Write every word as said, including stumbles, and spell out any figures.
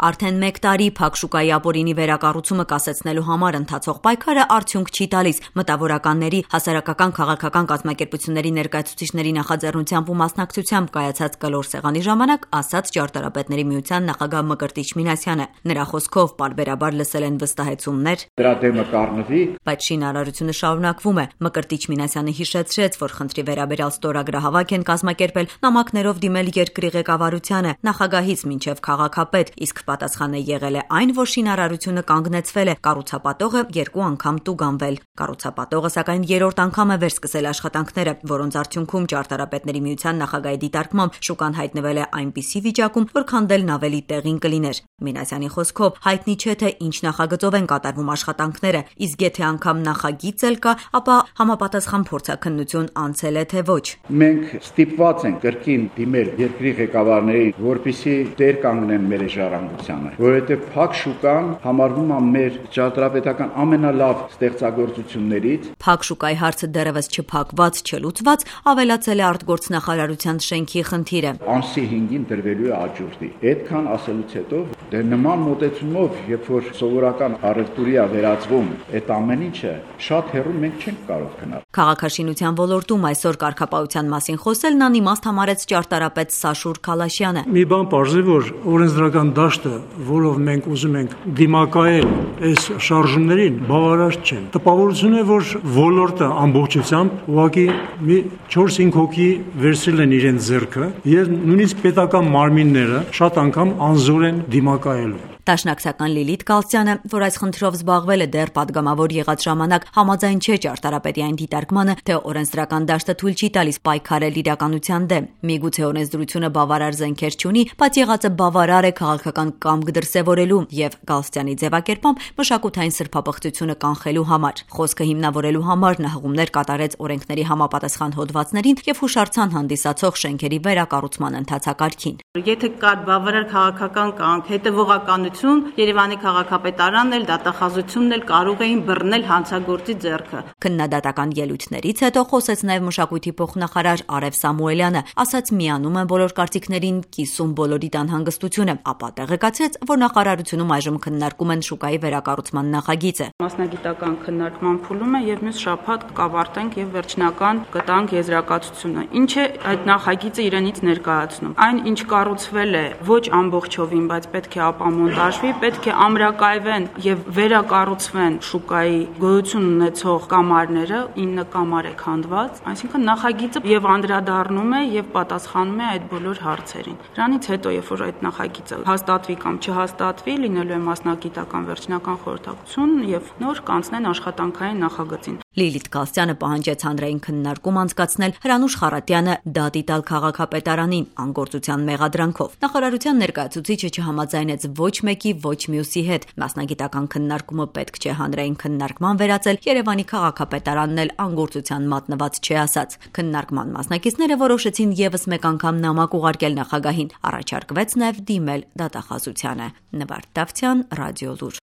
Արդեն մեկ տարի փակ շուկայի ապօրինի վերակառուցումը կասեցնելու համար ընթացող պայքարը արդյունք չի տալիս։ Մտավորականների, հասարակական քաղաքական կազմակերպությունների ներկայացուցիչների նախաձեռնությամբ ու մասնակցությամբ կայացած կլոր սեղանի ժամանակ ասաց Ճարտարապետների միության նախագահ Մկրտիչ Մինասյանը։ Նրա խոսքով պարբերաբար լսել են վստահեցումներ, դրա դեմը կառնվի, բայց շինարարությունը շարունակվում է։ Մկրտիչ Մինասյանը հիշեցրեց, որ խնդրի վերաբերյալ ստորագրահավաք են կազմակերպել, նամակներով դիմել երկրի ղեկավարությանը, նախագահից մինչև քաղաքապետ, իսկ պատասխանը եղել է այն, որ շինարարությունը կանգնեցվել է, կառուցապատողը երկու անգամ տուգանվել։ Կառուցապատողը սակայն երրորդ անգամ է վերսկսել աշխատանքները, որոնց արդյունքում Ճարտարապետների միության նախագահի դիտարկմամբ շուկան հայտնվել է այնպիսի վիճակում, որ քանդելն ավելի տեղին կլիներ։ Մինասյանի խոսքով հայտնի չէ, թե ինչ նախագծով են կատարվում աշխատանքները, իսկ եթե անգամ նախագիծ էլ կա, ապա համապատասխան փորձաքննություն անցել է թե ոչ։ Մենք ստիպված ենք կրկին դիմել երկրի ղեկավարներին, որպեսզի դեր կանգնեն մեր ժառանգությանը, որովհետև փակ շուկան համարվում է մեր ճարտարապետական ամենալավ ստեղծագործություններից։ Փակ շուկայի հարցը դեռևս չփակված, չլուծված, ավելացել է արտգործնախարարության շենքի խնդիրը։ Ամսի հինգին դրվելու է աճուրդի։ Այդքան ասելուց հետո դե նման մոտեցումով, երբ որ սովորական առևտուրի է վերածվում, այդ ամեն ինչը շատ հեռու մենք չենք կարող գնալ։ Քաղաքաշինության ոլորտում այսօր կարգապահության մասին խոսելն անիմաստ համարեց ճարտարապետ Սաշուր Քալաշյանը։ Մի բան պարզ է, որ օրենսդրական դաշտը, որով մենք ուզում ենք դիմակայել այս շարժումներին, բավարար չէ։ Տպավորություն է, որ ոլորտը ամբողջությամբ ուղղակի մի չորս-հինգ հոգի վերցրել են իրենց ձեռքը եւ նույնիսկ պետական մարմինները շատ անգամ անզոր են դիմակայելու։ Դաշնակցական Լիլիթ Գալստյանը, որ այս խնդրով զբաղվել է դեռ падգամավոր եղած ժամանակ, համաձայն չէ ճարտարապետի այն դիտարկմանը, թե օրենսդրական դաշտը թույլ չի տալիս պայքարել իրականության դեմ։ Միգուցե օրենսդրությունը բավարար զենքեր չունի, բայց եղածը բավարար է քաղաքական կամք դրսևորելու եւ Գալստյանի ձևակերպամբ մշակութային սրբապղծությունը կանխելու համար։ Խոսքը հիմնավորելու համար նա հղումներ կատարեց օրենքների համապատասխան հոդվածներին եւ հուշարձան հանդիսացող շենքերի վերակառուցման ընթացակարգին։ Եթե կա բավարար քաղաքական կամք, հետևողական Երևանի քաղաքապետարանն էլ դատախազությունն էլ կարող էին բռնել հանցագործի ձեռքը։ Քննադատական ելույթներից հետո խոսեց նաև մշակույթի փոխնախարար Արև Սամուելյանը, ասաց միանում են բոլոր կարծիքներին, կիսում բոլորիդ անհանգստությունը, ապա տեղեկացրեց, որ նախարարությունում այժմ քննարկում են շուկայի վերակառուցման նախագիծը։ Մասնագիտական քննարկման փուլում է եւ մյուս շաբաթ կավարտենք եւ վերջնական կտանք եզրակացությունը։ Ինչ է այդ նախագիծը իրենից ներկայացնում։ Այն, ինչ կառուցվել է, ոչ ամբողջովին, բայց պետք է ապամոն պետք է ամրակայվեն եւ վերակառուցվեն շուկայի գոյություն ունեցող կամարները, ինը կամար է քանդված, այսինքն նախագիծը եւ անդրադառնում է եւ պատասխանում է այդ բոլոր հարցերին։ Դրանից հետո, երբ որ այդ նախագիծը հաստատվի կամ չհաստատվի, լինելու է մասնագիտական վերջնական խորհրդակցություն եւ նոր կանցնեն աշխատանքային նախագծին։ Լիլիթ Գալստյանը պահանջեց հանրային քննարկում անցկացնել Հրանուշ Խարատյանը դատի տալ քաղաքապետարանին անգործության մեղադրանքով։ Նախարարության ներկայացուցիչը չհամաձայնեց ոչ մեկի, ոչ մյուսի հետ։ Մասնագիտական քննարկումը պետք չէ հանրային քննարկման վերածել, Երևանի քաղաքապետարանն էլ անգործության մատնված չէ ասաց։ Քննարկման մասնակիցները որոշեցին եւս մեկ անգամ նամակ ուղարկել նախագահին։ Առաջարկվեց նաեւ դիմել դատախազությանը։ Նվարդ Դավթյան, Ռադիոլուր։